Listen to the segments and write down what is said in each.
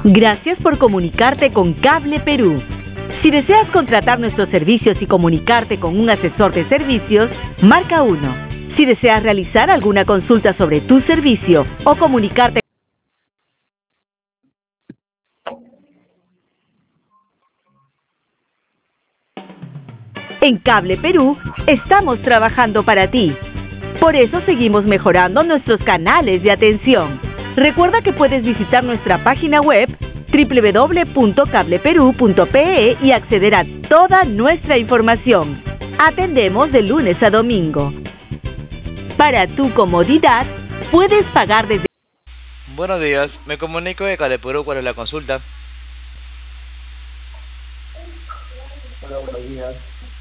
Gracias por comunicarte con Cable Perú. Si deseas contratar nuestros servicios y comunicarte con un asesor de servicios, marca 1. Si deseas realizar alguna consulta sobre tu servicio o comunicarte en Cable Perú, estamos trabajando para ti. Por eso seguimos mejorando nuestros canales de atención. Recuerda que puedes visitar nuestra página web www.cableperu.pe y acceder a toda nuestra información. Atendemos de lunes a domingo. Para tu comodidad, puedes pagar desde... Buenos días, me comunico de Cable Perú. ¿Cuál es la consulta? Hola, buenos días.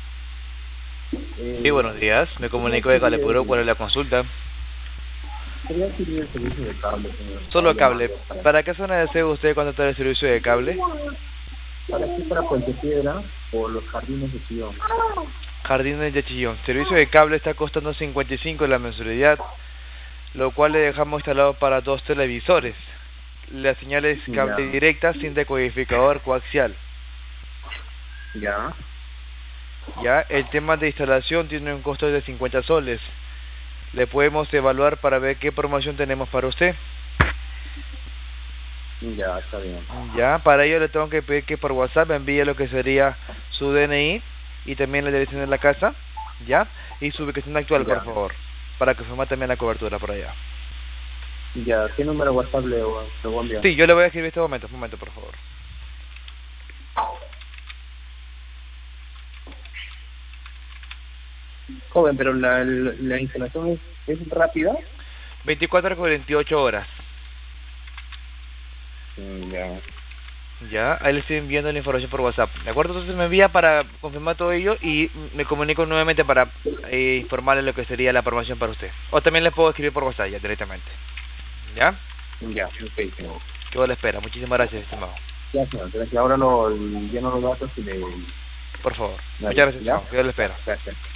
Sí, buenos días, me comunico de Cable Perú. ¿Cuál es la consulta? Quería adquirir el servicio de cable, señor. Solo cable. ¿Para qué zona desea usted contratar el servicio de cable? Para aquí, para Puente Piedra, por los jardines de Chillón. Jardines de Chillón. Servicio de cable está costando 55 la mensualidad, lo cual le dejamos instalado para 2 televisores. La señal es cable directa sin decodificador coaxial. Ya. Ya, el tema de instalación tiene un costo de 50 soles. Le podemos evaluar para ver qué promoción tenemos para usted. Ya, está bien. Ya, para ello le tengo que pedir que por WhatsApp me envíe lo que sería su DNI y también la dirección de la casa, ya, y su ubicación actual, por favor, para que forme también la cobertura por allá. Ya, ¿qué número WhatsApp le voy a enviar? Sí, yo le voy a escribir este momento, un momento, por favor. Joven, pero la instalación es rápida. 24 a 48 horas. Ya. Ya, ahí le estoy enviando la información por WhatsApp. ¿De acuerdo? Entonces me envía para confirmar todo ello y me comunico nuevamente para informarle lo que sería la promoción para usted. O también le puedo escribir por WhatsApp ya directamente. ¿Ya? Ya, ok, señor. Quedo a la espera. Muchísimas gracias, estimado. Ya, señor. Gracias. Ahora lleno los datos y le... Por favor. Vale, Muchas gracias, ¿ya? estimado. Quedo a la espera. Gracias.